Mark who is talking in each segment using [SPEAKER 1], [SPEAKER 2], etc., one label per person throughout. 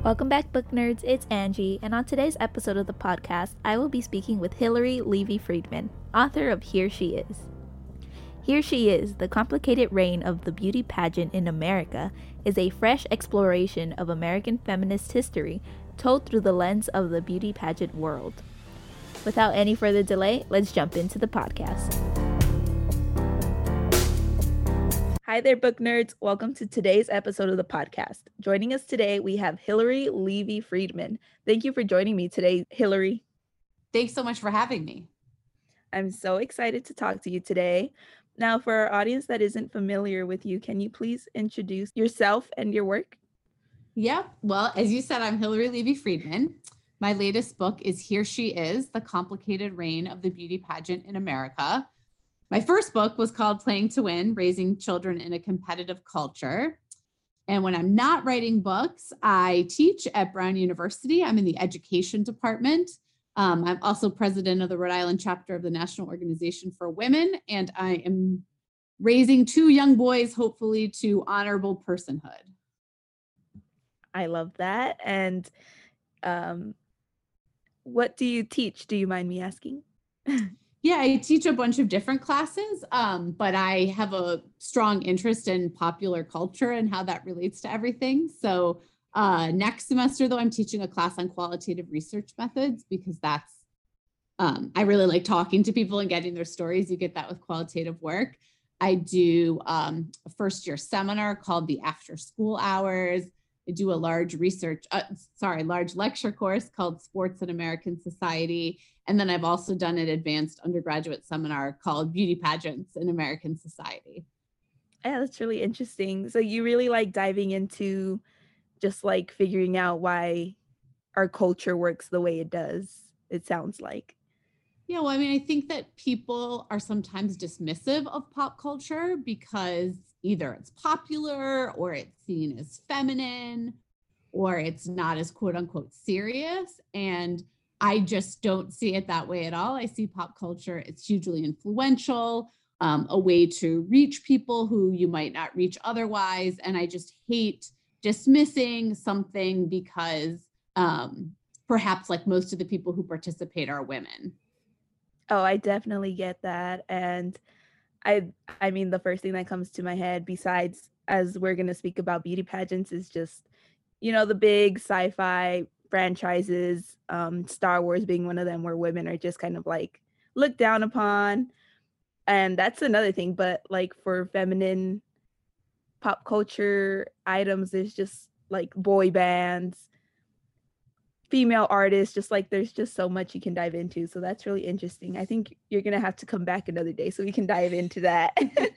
[SPEAKER 1] Welcome back, book nerds. It's Angie, and on today's episode of the podcast, I will be speaking with Hillary Levy Friedman, author of Here She Is. Here She Is, The Complicated Reign of the Beauty Pageant in America, is a fresh exploration of American feminist history told through the lens of the beauty pageant world. Without any further delay, let's jump into the podcast. Hi there, book nerds. Welcome to today's episode of the podcast. Joining us today, we have Hillary Levy Friedman. Thank you for joining me today, Hillary.
[SPEAKER 2] Thanks so much for having me.
[SPEAKER 1] I'm so excited to talk to you today. Now, for our audience that isn't familiar with you, can you please introduce yourself and your work?
[SPEAKER 2] Yeah, well, as you said, I'm Hillary Levy Friedman. My latest book is Here She Is, The Complicated Reign of the Beauty Pageant in America. My first book was called Playing to Win, Raising Children in a Competitive Culture. And when I'm not writing books, I teach at Brown University. I'm in the education department. I'm also president of the Rhode Island chapter of the National Organization for Women, and I am raising two young boys, hopefully, to honorable personhood.
[SPEAKER 1] I love that. And what do you teach? Do you mind me asking?
[SPEAKER 2] Yeah, I teach a bunch of different classes, but I have a strong interest in popular culture and how that relates to everything. So next semester, though, I'm teaching a class on qualitative research methods because that's, I really like talking to people and getting their stories. You get that with qualitative work. I do a first year seminar called the After School Hours. I do a large lecture course called Sports in American Society. And then I've also done an advanced undergraduate seminar called Beauty Pageants in American Society.
[SPEAKER 1] Yeah, that's really interesting. So you really like diving into just like figuring out why our culture works the way it does, it sounds like.
[SPEAKER 2] Yeah, well, I mean, I think that people are sometimes dismissive of pop culture because either it's popular or it's seen as feminine or it's not as quote unquote serious. And I just don't see it that way at all. I see pop culture, it's hugely influential, a way to reach people who you might not reach otherwise. And I just hate dismissing something because perhaps like most of the people who participate are women.
[SPEAKER 1] Oh, I definitely get that. And I mean, the first thing that comes to my head, besides as we're going to speak about beauty pageants, is just, the big sci-fi franchises, Star Wars being one of them, where women are just kind of like looked down upon. And that's another thing. But like for feminine pop culture items, there's just like boy bands, female artists, just like there's just so much you can dive into. So that's really interesting. I think you're gonna have to come back another day so we can dive into that.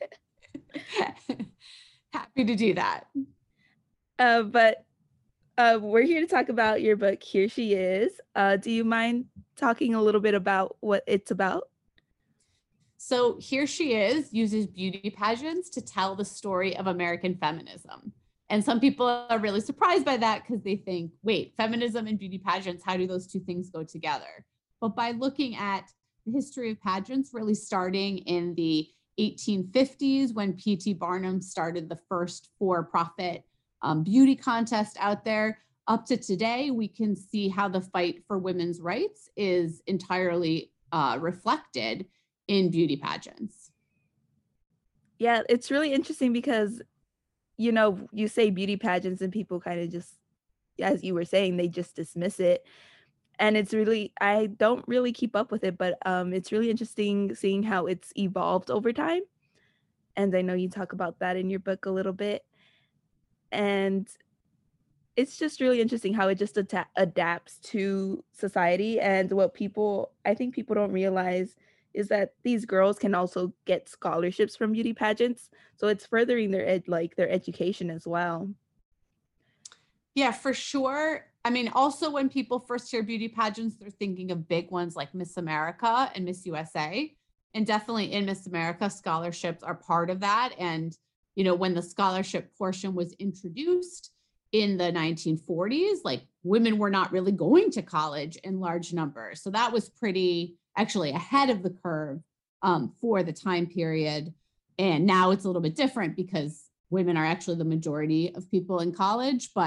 [SPEAKER 2] Happy to do that.
[SPEAKER 1] But we're here to talk about your book, Here She Is. Do you mind talking a little bit about what it's about?
[SPEAKER 2] So Here She Is uses beauty pageants to tell the story of American feminism. And some people are really surprised by that because they think, wait, feminism and beauty pageants, how do those two things go together? But by looking at the history of pageants, really starting in the 1850s when P.T. Barnum started the first for-profit beauty contest out there, up to today, we can see how the fight for women's rights is entirely reflected in beauty pageants.
[SPEAKER 1] Yeah, it's really interesting because you say beauty pageants and people kind of just, as you were saying, they just dismiss it. And it's really, I don't really keep up with it, but it's really interesting seeing how it's evolved over time. And I know you talk about that in your book a little bit. And it's just really interesting how it just adapts to society. And what I think people don't realize is that these girls can also get scholarships from beauty pageants. So it's furthering their education as well.
[SPEAKER 2] Yeah, for sure. I mean, also when people first hear beauty pageants, they're thinking of big ones like Miss America and Miss USA. And definitely in Miss America, scholarships are part of that. And, when the scholarship portion was introduced in the 1940s, like women were not really going to college in large numbers. So that was pretty actually ahead of the curve for the time period. And now it's a little bit different because women are actually the majority of people in college, but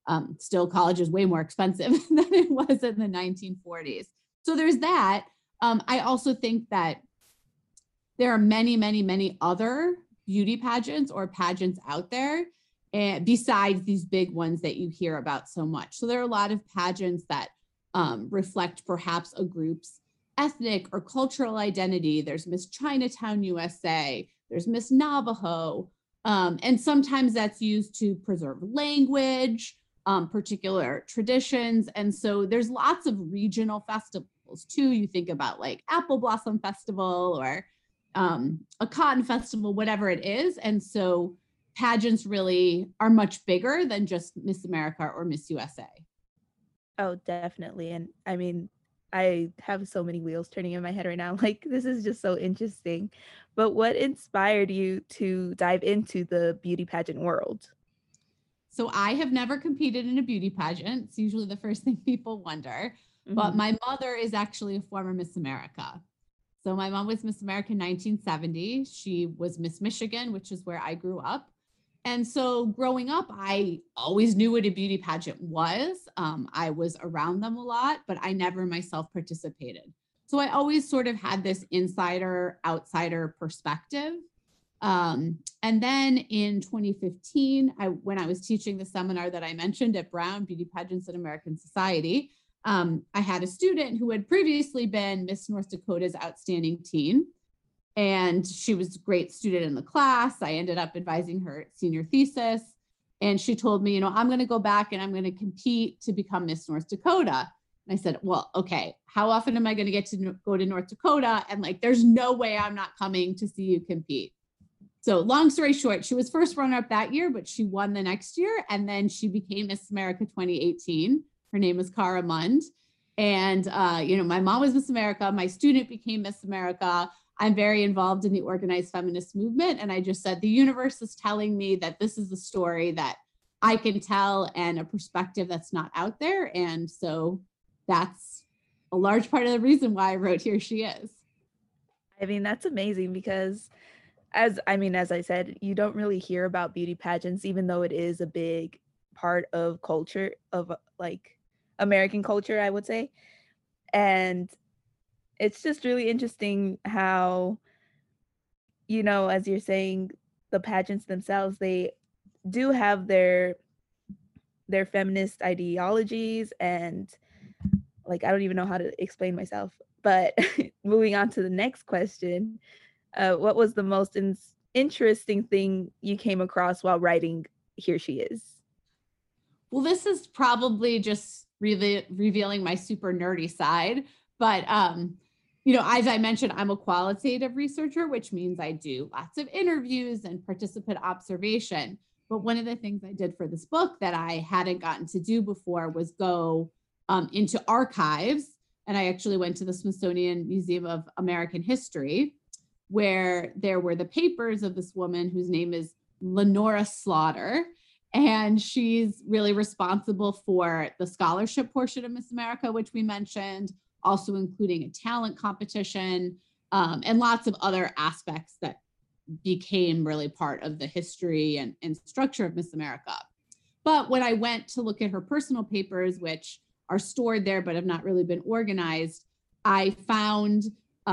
[SPEAKER 2] Still, college is way more expensive than it was in the 1940s. So there's that. I also think that there are many, many, many other beauty pageants or pageants out there, and besides these big ones that you hear about so much. So there are a lot of pageants that reflect perhaps a group's ethnic or cultural identity. There's Miss Chinatown USA, there's Miss Navajo, and sometimes that's used to preserve language, particular traditions. And so there's lots of regional festivals too. You think about like Apple Blossom Festival or a cotton festival, whatever it is. And so pageants really are much bigger than just Miss America or Miss USA.
[SPEAKER 1] Oh, definitely. And I mean, I have so many wheels turning in my head right now. Like, this is just so interesting. But what inspired you to dive into the beauty pageant world?
[SPEAKER 2] So I have never competed in a beauty pageant. It's usually the first thing people wonder. But
[SPEAKER 1] Mhm.
[SPEAKER 2] my mother is actually a former Miss America. So my mom was Miss America in 1970. She was Miss Michigan, which is where I grew up. And so growing up, I always knew what a beauty pageant was. I was around them a lot, but I never myself participated. So I always sort of had this insider outsider perspective. And then in 2015, when I was teaching the seminar that I mentioned at Brown, Beauty Pageants in American Society, I had a student who had previously been Miss North Dakota's Outstanding Teen. And she was a great student in the class. I ended up advising her senior thesis. And she told me, I'm going to go back and I'm going to compete to become Miss North Dakota. And I said, well, okay, how often am I going to get to go to North Dakota? And like, there's no way I'm not coming to see you compete. So long story short, she was first runner up that year, but she won the next year. And then she became Miss America 2018. Her name is Cara Mund. And, my mom was Miss America. My student became Miss America. I'm very involved in the organized feminist movement. And I just said, the universe is telling me that this is a story that I can tell and a perspective that's not out there. And so that's a large part of the reason why I wrote Here She Is.
[SPEAKER 1] I mean, that's amazing because as I said, you don't really hear about beauty pageants, even though it is a big part of culture of like American culture, I would say. And it's just really interesting how, as you're saying, the pageants themselves, they do have their feminist ideologies and like I don't even know how to explain myself. But moving on to the next question, what was the most interesting thing you came across while writing Here She Is?
[SPEAKER 2] Well, this is probably just revealing my super nerdy side, but as I mentioned, I'm a qualitative researcher, which means I do lots of interviews and participant observation. But one of the things I did for this book that I hadn't gotten to do before was go into archives. And I actually went to the Smithsonian Museum of American History, where there were the papers of this woman whose name is Lenora Slaughter. And she's really responsible for the scholarship portion of Miss America, which we mentioned, also including a talent competition, and lots of other aspects that became really part of the history and structure of Miss America. But when I went to look at her personal papers, which are stored there but have not really been organized, I found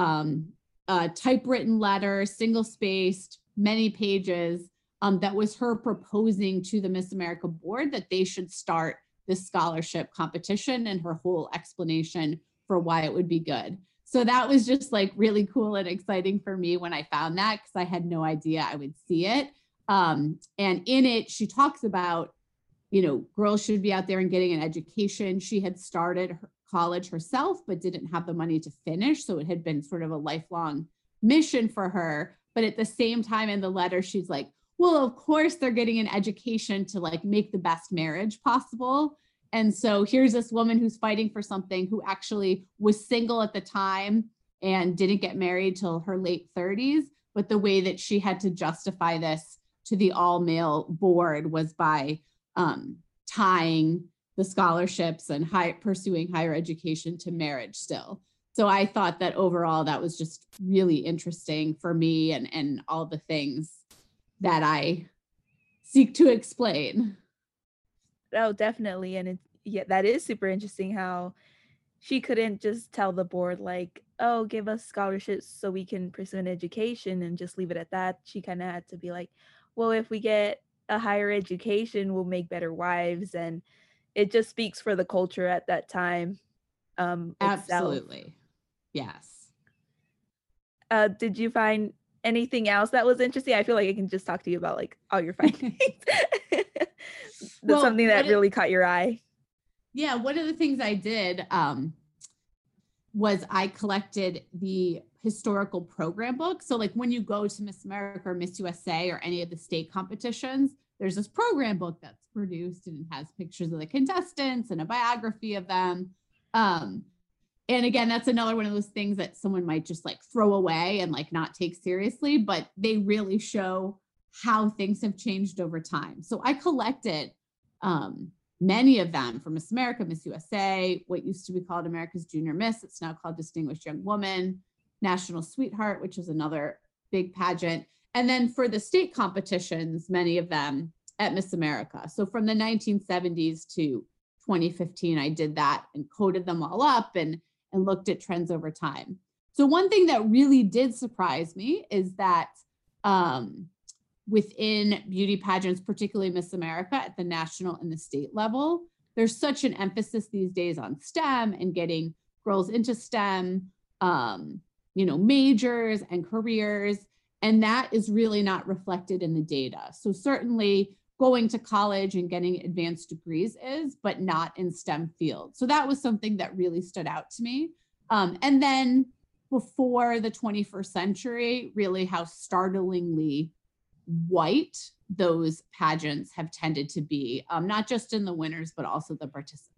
[SPEAKER 2] a typewritten letter, single-spaced, many pages, that was her proposing to the Miss America board that they should start this scholarship competition, and her whole explanation for why it would be good. So that was just like really cool and exciting for me when I found that, because I had no idea I would see it. And in it, she talks about, girls should be out there and getting an education. She had started her college herself, but didn't have the money to finish. So it had been sort of a lifelong mission for her. But at the same time in the letter, she's like, well, of course they're getting an education to like make the best marriage possible. And so here's this woman who's fighting for something, who actually was single at the time and didn't get married till her late 30s. But the way that she had to justify this to the all male board was by tying the scholarships and pursuing higher education to marriage still. So I thought that overall that was just really interesting for me, and all the things that I seek to explain.
[SPEAKER 1] Oh, definitely. And it's yeah, that is super interesting how she couldn't just tell the board like, "Oh, give us scholarships so we can pursue an education," and just leave it at that. She kind of had to be like, "Well, if we get a higher education, we'll make better wives," and it just speaks for the culture at that time itself.
[SPEAKER 2] Absolutely. Yes.
[SPEAKER 1] Did you find anything else that was interesting? I feel like I can just talk to you about like all your findings. That's
[SPEAKER 2] Well,
[SPEAKER 1] something that really caught your eye.
[SPEAKER 2] yeah, one of the things I did was I collected the historical program book. So like when you go to Miss America or Miss USA or any of the state competitions, there's this program book that's produced and it has pictures of the contestants and a biography of them. And again, that's another one of those things that someone might just like throw away and like not take seriously, but they really show how things have changed over time. So I collected many of them from Miss America, Miss USA, what used to be called America's Junior Miss. It's now called Distinguished Young Woman, National Sweetheart, which is another big pageant. And then for the state competitions, many of them at Miss America. So from the 1970s to 2015, I did that and coded them all up and looked at trends over time. So one thing that really did surprise me is that within beauty pageants, particularly Miss America at the national and the state level, there's such an emphasis these days on STEM and getting girls into STEM, majors and careers. And that is really not reflected in the data. So certainly going to college and getting advanced degrees is, but not in STEM fields. So that was something that really stood out to me. And then before the 21st century, really how startlingly white those pageants have tended to be, not just in the winners, but also the participants.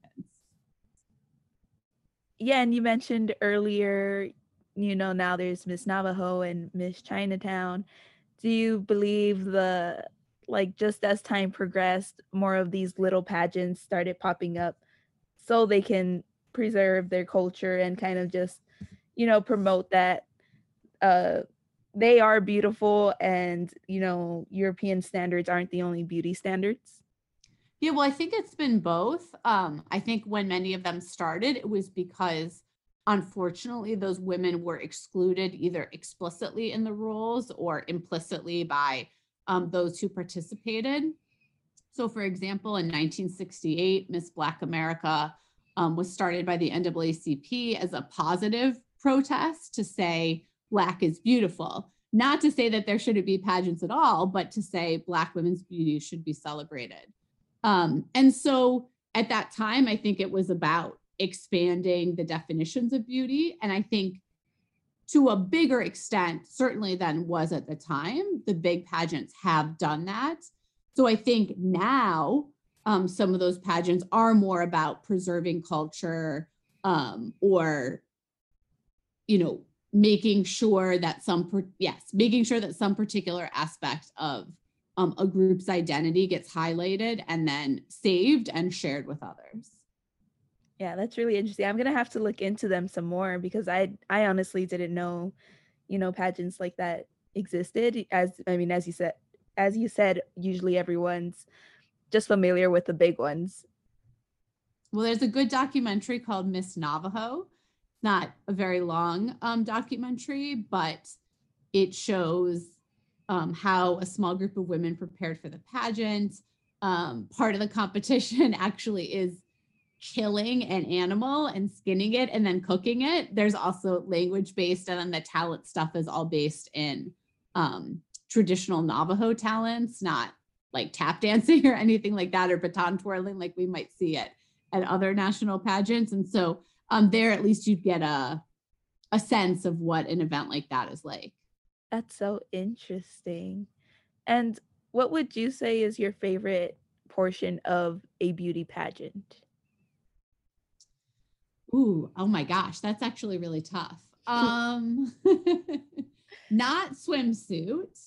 [SPEAKER 1] Yeah, and you mentioned earlier, now there's Miss Navajo and Miss Chinatown. Do you believe like just as time progressed, more of these little pageants started popping up so they can preserve their culture and kind of just, promote that uh they are beautiful and, European standards aren't the only beauty standards?
[SPEAKER 2] Yeah, well, I think it's been both. I think when many of them started, it was because unfortunately those women were excluded either explicitly in the rules or implicitly by those who participated. So, for example, in 1968, Miss Black America was started by the NAACP as a positive protest to say Black is beautiful. Not to say that there shouldn't be pageants at all, but to say Black women's beauty should be celebrated. And so at that time, I think it was about expanding the definitions of beauty. And I think to a bigger extent, certainly than was at the time, the big pageants have done that. So I think now some of those pageants are more about preserving culture or, making sure that some particular aspect of a group's identity gets highlighted and then saved and shared with others.
[SPEAKER 1] Yeah, that's really interesting. I'm gonna have to look into them some more because I honestly didn't know, pageants like that existed. As you said, usually everyone's just familiar with the big ones.
[SPEAKER 2] Well, there's a good documentary called Miss Navajo. Not a very long documentary, but it shows how a small group of women prepared for the pageant. Part of the competition actually is killing an animal and skinning it and then cooking it. There's also language based, and then the talent stuff is all based in traditional Navajo talents, not like tap dancing or anything like that, or baton twirling like we might see at other national pageants. And so there at least you'd get a sense of what an event like that is like.
[SPEAKER 1] That's so interesting. And what would you say is your favorite portion of a beauty pageant?
[SPEAKER 2] Ooh, oh my gosh, that's actually really tough. Not swimsuit,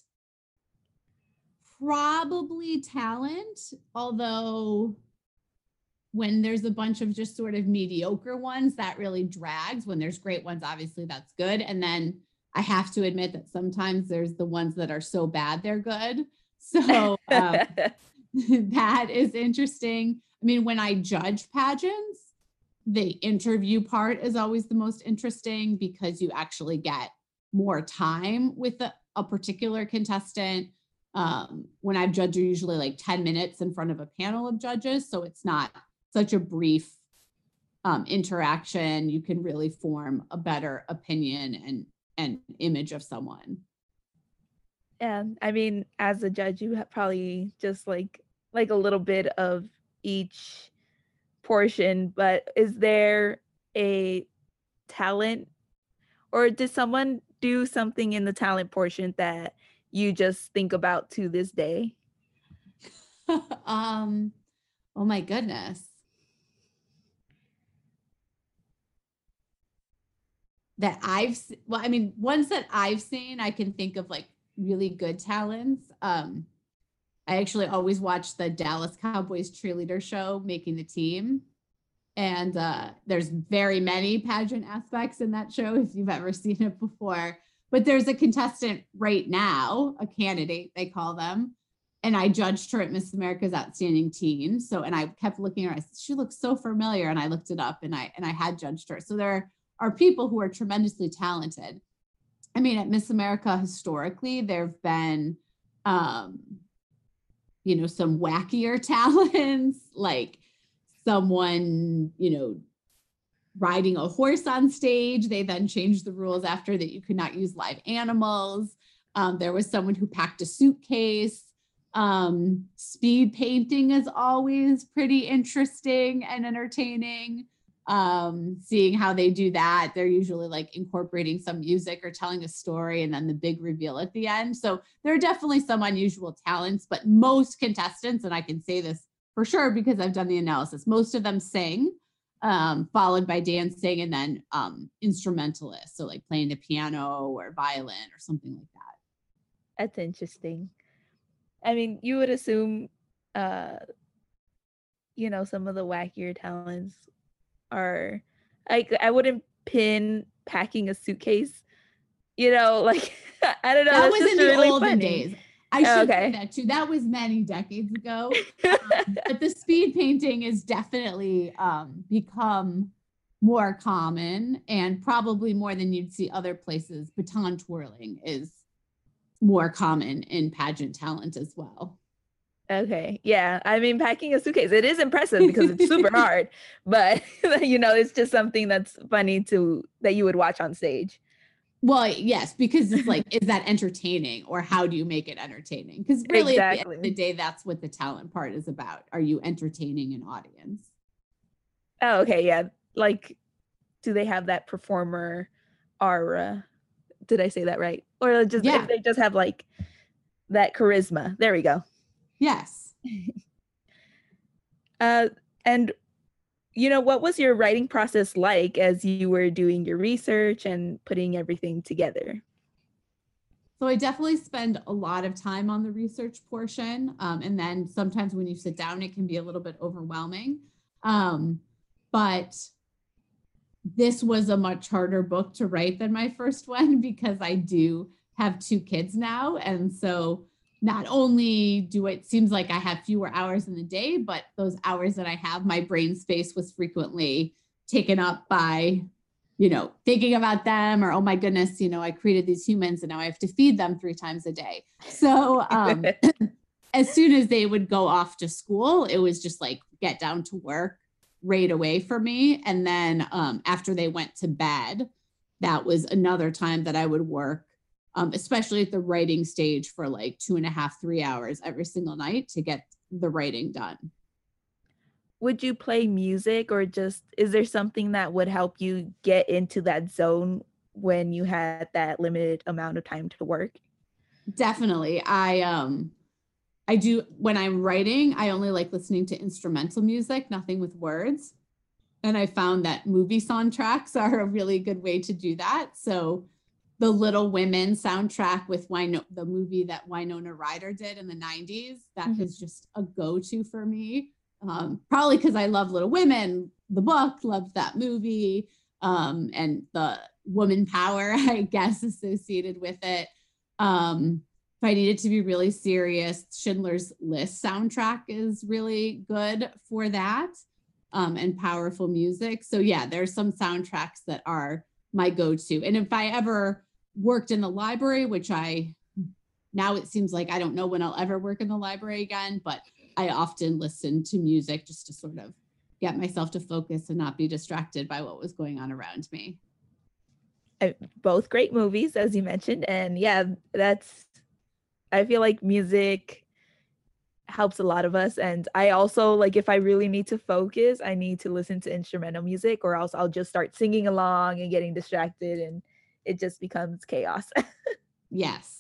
[SPEAKER 2] probably talent, although when there's a bunch of just sort of mediocre ones, that really drags. When there's great ones, obviously that's good. And then I have to admit that sometimes there's the ones that are so bad they're good. So That is interesting. I mean, when I judge pageants, the interview part is always the most interesting because you actually get more time with a particular contestant. When I've judged, are usually like 10 minutes in front of a panel of judges. So it's not such a brief interaction. You can really form a better opinion and image of someone.
[SPEAKER 1] And I mean, as a judge, you have probably just like a little bit of each portion, but is there a talent or did someone do something in the talent portion that you just think about to this day?
[SPEAKER 2] Oh my goodness. Well, I mean, ones that I've seen, I can think of like really good talents. I actually always watch the Dallas Cowboys cheerleader show, Making the Team. And there's very many pageant aspects in that show if you've ever seen it before. But there's a contestant right now, a candidate, they call them. And I judged her at Miss America's Outstanding Teen. So, and I kept looking at her, I said, she looks so familiar. And I looked it up and I had judged her. So there are people who are tremendously talented. I mean, at Miss America, historically, there have been, some wackier talents, like someone, riding a horse on stage. They then changed the rules after that you could not use live animals. There was someone who packed a suitcase. Speed painting is always pretty interesting and entertaining. Seeing how they do that. They're usually like incorporating some music or telling a story and then the big reveal at the end. So there are definitely some unusual talents, but most contestants, and I can say this for sure because I've done the analysis, most of them sing, followed by dancing and then instrumentalists. So like playing the piano or violin or something like that.
[SPEAKER 1] That's interesting. I mean, you would assume, some of the wackier talents are like, I wouldn't pin packing a suitcase, like I don't know.
[SPEAKER 2] That was in the
[SPEAKER 1] really
[SPEAKER 2] olden
[SPEAKER 1] funny.
[SPEAKER 2] days. I should say that too. That was many decades ago. But the speed painting is definitely become more common and probably more than you'd see other places. Baton twirling is more common in pageant talent as well.
[SPEAKER 1] Okay. Yeah. I mean, packing a suitcase, it is impressive because it's super hard, but it's just something that's funny that you would watch on stage.
[SPEAKER 2] Well, yes, because it's like, is that entertaining or how do you make it entertaining? Because really at the end of the day, that's what the talent part is about. Are you entertaining an audience?
[SPEAKER 1] Oh, okay. Yeah. Like, do they have that performer aura? Did I say that right? Or just if they just have like that charisma. There we go.
[SPEAKER 2] Yes.
[SPEAKER 1] And what was your writing process like as you were doing your research and putting everything together?
[SPEAKER 2] So I definitely spend a lot of time on the research portion. And then sometimes when you sit down, it can be a little bit overwhelming. But this was a much harder book to write than my first one because I do have 2 kids now. And so not only it seems like I have fewer hours in the day, but those hours that I have, my brain space was frequently taken up by, thinking about them or, oh my goodness, I created these humans and now I have to feed them 3 times a day. So as soon as they would go off to school, it was just like get down to work right away for me. And then after they went to bed, that was another time that I would work, especially at the writing stage for like 2.5, 3 hours every single night to get the writing done.
[SPEAKER 1] Would you play music or is there something that would help you get into that zone when you had that limited amount of time to work?
[SPEAKER 2] Definitely. I do, when I'm writing, I only like listening to instrumental music, nothing with words. And I found that movie soundtracks are a really good way to do that. So the Little Women soundtrack with the movie that Winona Ryder did in the 90s, that is just a go-to for me. Probably because I love Little Women, the book, loved that movie, and the woman power, I guess, associated with it. Found if I need it to be really serious, Schindler's List soundtrack is really good for that, and powerful music. So yeah, there's some soundtracks that are my go-to. And if I ever worked in the library, which now it seems like I don't know when I'll ever work in the library again, but I often listen to music just to sort of get myself to focus and not be distracted by what was going on around me.
[SPEAKER 1] Both great movies, as you mentioned. And yeah, I feel like music helps a lot of us. And I also, like, if I really need to focus, I need to listen to instrumental music, or else I'll just start singing along and getting distracted, and it just becomes chaos.
[SPEAKER 2] Yes.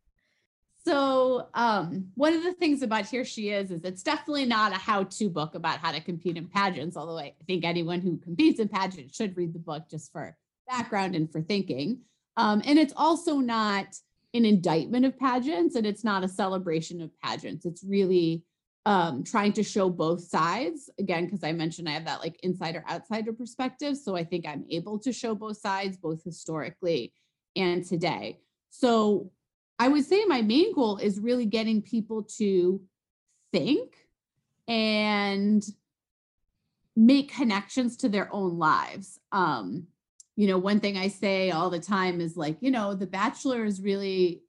[SPEAKER 2] So one of the things about Here She Is it's definitely not a how-to book about how to compete in pageants, although I think anyone who competes in pageants should read the book just for background and for thinking. And it's also not an indictment of pageants, and it's not a celebration of pageants. It's really trying to show both sides. Again, because I mentioned I have that like insider outsider perspective. So I think I'm able to show both sides, both historically and today. So I would say my main goal is really getting people to think and make connections to their own lives. One thing I say all the time is like, The Bachelor is really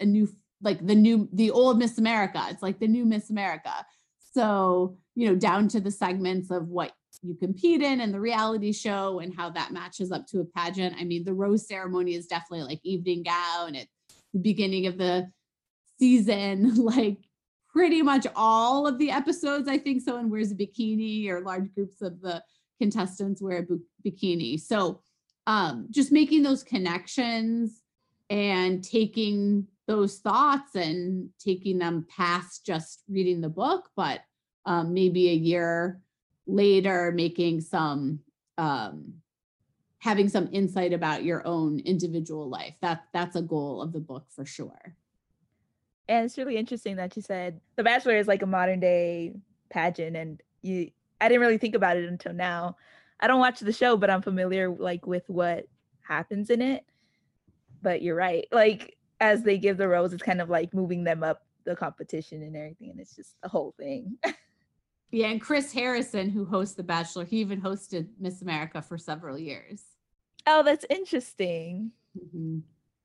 [SPEAKER 2] the old Miss America. It's like the new Miss America. So, down to the segments of what you compete in and the reality show and how that matches up to a pageant. I mean, the rose ceremony is definitely like evening gown. It's the beginning of the season, like pretty much all of the episodes, I think someone wears a bikini, or large groups of the contestants wear a bikini. So just making those connections and taking those thoughts and taking them past just reading the book, but maybe a year later, making some having some insight about your own individual life. That's a goal of the book for sure.
[SPEAKER 1] And it's really interesting that you said The Bachelor is like a modern day pageant, and I didn't really think about it until now. I don't watch the show, but I'm familiar like with what happens in it. But you're right. Like, as they give the rose, it's kind of like moving them up the competition and everything, and it's just the whole thing.
[SPEAKER 2] Yeah, and Chris Harrison, who hosts The Bachelor, he even hosted Miss America for several years.
[SPEAKER 1] Oh, that's interesting.
[SPEAKER 2] Mm-hmm.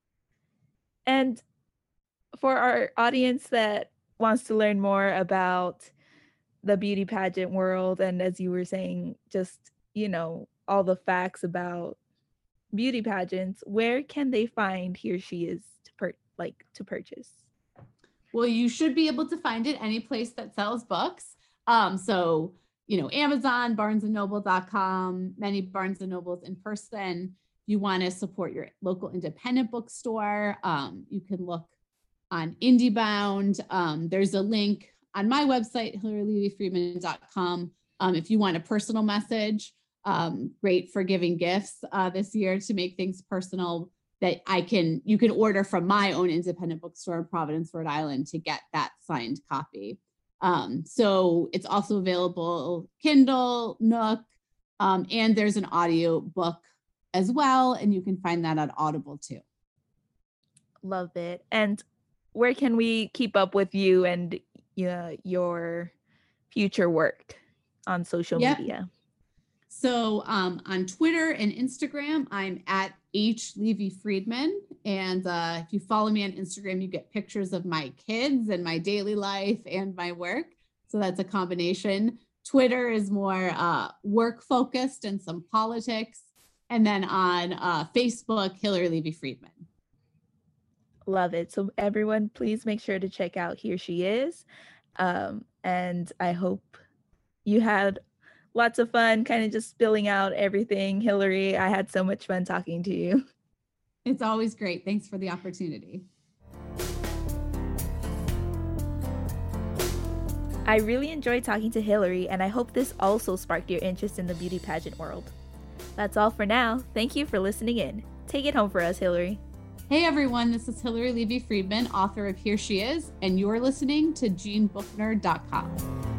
[SPEAKER 1] And for our audience that wants to learn more about the beauty pageant world, and as you were saying, just, all the facts about beauty pageants, where can they find Here She Is to purchase?
[SPEAKER 2] Well, you should be able to find it any place that sells books. So, Amazon, barnesandnoble.com, many Barnes and Nobles in person. You want to support your local independent bookstore. You can look on IndieBound. There's a link on my website, HillaryLevyFriedman.com. If you want a personal message, great for giving gifts this year to make things personal, that you can order from my own independent bookstore in Providence, Rhode Island, to get that signed copy. So it's also available Kindle, Nook, and there's an audio book as well, and you can find that on Audible too.
[SPEAKER 1] Love it. And where can we keep up with you and your future work on social media?
[SPEAKER 2] So on Twitter and Instagram, I'm at H. Levy Friedman. And if you follow me on Instagram, you get pictures of my kids and my daily life and my work. So that's a combination. Twitter is more work focused and some politics. And then on Facebook, Hillary Levy Friedman.
[SPEAKER 1] Love it. So everyone, please make sure to check out Here She Is. And I hope you had lots of fun kind of just spilling out everything. Hillary, I had so much fun talking to you.
[SPEAKER 2] It's always great. Thanks for the opportunity.
[SPEAKER 1] I really enjoyed talking to Hillary, and I hope this also sparked your interest in the beauty pageant world. That's all for now. Thank you for listening in. Take it home for us, Hillary.
[SPEAKER 2] Hey everyone, this is Hillary Levy Friedman, author of Here She Is, and you're listening to JeanBookNerd.com.